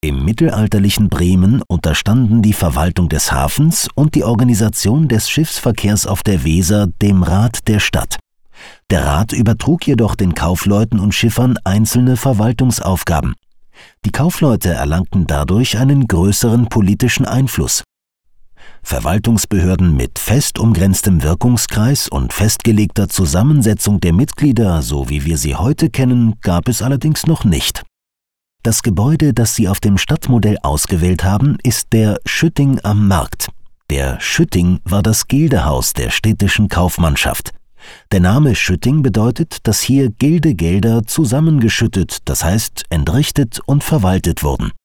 Im mittelalterlichen Bremen unterstanden die Verwaltung des Hafens und die Organisation des Schiffsverkehrs auf der Weser dem Rat der Stadt. Der Rat übertrug jedoch den Kaufleuten und Schiffern einzelne Verwaltungsaufgaben. Die Kaufleute erlangten dadurch einen größeren politischen Einfluss. Verwaltungsbehörden mit fest umgrenztem Wirkungskreis und festgelegter Zusammensetzung der Mitglieder, so wie wir sie heute kennen, gab es allerdings noch nicht. Das Gebäude, das Sie auf dem Stadtmodell ausgewählt haben, ist der Schütting am Markt. Der Schütting war das Gildehaus der städtischen Kaufmannschaft. Der Name Schütting bedeutet, dass hier Gildegelder zusammengeschüttet, das heißt entrichtet und verwaltet wurden.